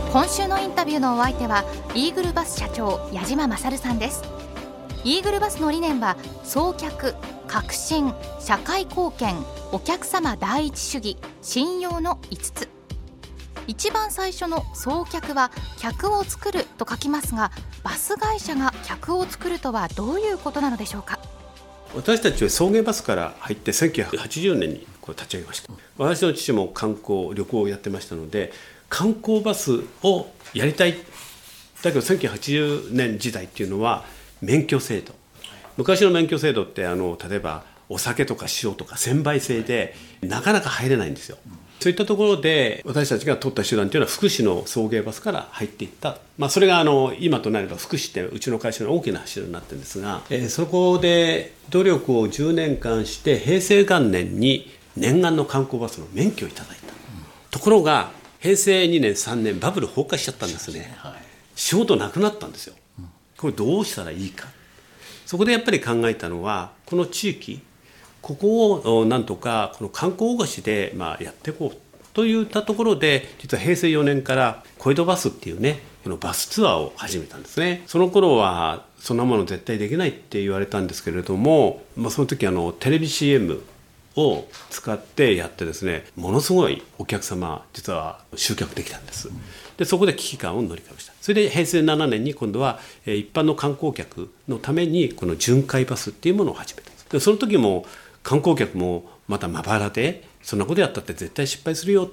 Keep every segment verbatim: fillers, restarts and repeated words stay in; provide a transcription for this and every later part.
今週のインタビューのお相手はイーグルバス社長矢島勝さんです。イーグルバスの理念は送客、革新、社会貢献、お客様第一主義、信用のいつつ。一番最初の送客は客を作ると書きますが、バス会社が客を作るとはどういうことなのでしょうか。 私たちは送迎バスから入ってせんきゅうひゃくはちじゅうねんにこう立ち上げました。私の父も観光旅行をやってましたので、観光バスをやりたい。だけどせんきゅうひゃくはちじゅうねん時代っていうのは免許制度、昔の免許制度ってあの例えばお酒とか塩とか専売制でなかなか入れないんですよ。そういったところで私たちが取った手段というのは福祉の送迎バスから入っていった、まあ、それがあの今となれば福祉ってうちの会社の大きな柱になってるんですが、えー、そこで努力をじゅうねんかんして平成元年に念願の観光バスの免許をいただいた、うん、ところが平成にねんさんねんバブル崩壊しちゃったんですね、はい、仕事なくなったんですよ。これどうしたらいいか。そこでやっぱり考えたのは、この地域ここをなんとかこの観光大橋でまあやっていこうといったところで、実は平成よねんから小江戸バスっていうね、このバスツアーを始めたんですね。その頃はそんなもの絶対できないって言われたんですけれども、まあ、その時あのテレビ シーエム を使ってやってですね、ものすごいお客様実は集客できたんです。でそこで危機感を乗り越えました。それで平成ななねんに今度は一般の観光客のためにこの巡回バスっていうものを始めたんです。でその時も観光客もまたまばらで、そんなことやったって絶対失敗するよって、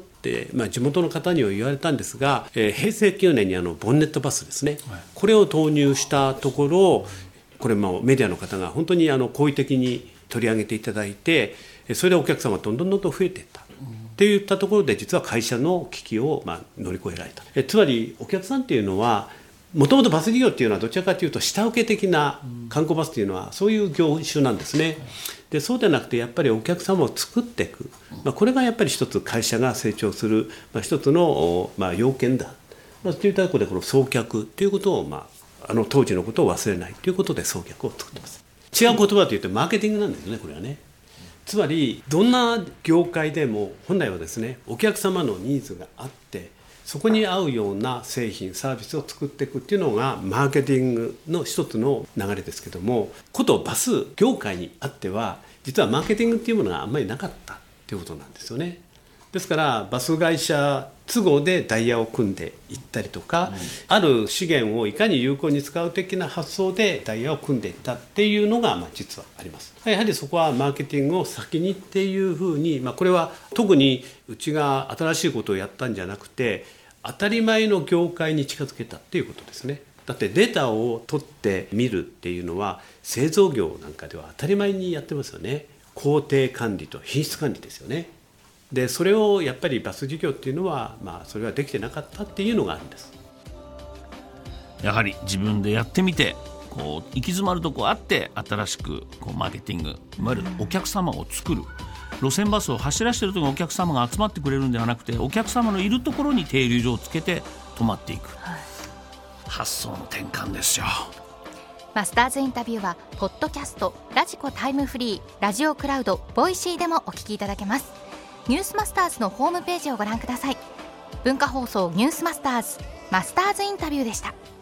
まあ、地元の方には言われたんですが、えー、平成きゅうねんにあのボンネットバスですね、はい、これを投入したところ、これもメディアの方が本当にあの好意的に取り上げていただいて、それでお客様がどんどんどんどん増えていったっていったところで、実は会社の危機をまあ乗り越えられた。えつまりお客さんっていうのは、もともとバス事業っていうのはどちらかというと下請け的な観光バスっていうのはそういう業種なんですね。でそうでなくてやっぱりお客様を作っていく、まあ、これがやっぱり一つ会社が成長する、まあ、一つの、まあ、要件だ、まあ、というところでこの送客ということを、まあ、あの当時のことを忘れないということで送客を作ってます。違う言葉というとマーケティングなんですね、これはね。つまりどんな業界でも本来はですね、お客様のニーズがあってそこに合うような製品サービスを作っていくっていうのがマーケティングの一つの流れですけども、ことバス業界にあっては実はマーケティングっていうものがあんまりなかったっていうことなんですよね。ですからバス会社都合でダイヤを組んでいったりとか、うん、ある資源をいかに有効に使う的な発想でダイヤを組んでいったっていうのがまあ実はあります。やはりそこはマーケティングを先にっていうふうに、まあ、これは特にうちが新しいことをやったんじゃなくて当たり前の業界に近づけたっていうことですね。だってデータを取ってみるっていうのは製造業なんかでは当たり前にやってますよね。工程管理と品質管理ですよね。でそれをやっぱりバス事業っていうのは、まあ、それはできてなかったっていうのがあるんです。 やはり自分でやってみてこう行き詰まるとこあって新しくこうマーケティング、いわゆるお客様を作る、路線バスを走らせているときにお客様が集まってくれるんではなくて、お客様のいるところに停留所をつけて止まっていく、はい、発想の転換ですよ。 マスターズインタビューはポッドキャスト、ラジコタイムフリー、ラジオクラウド、ボイシーでもお聞きいただけます。ニュースマスターズのホームページをご覧ください。文化放送ニュースマスターズ、マスターズインタビューでした。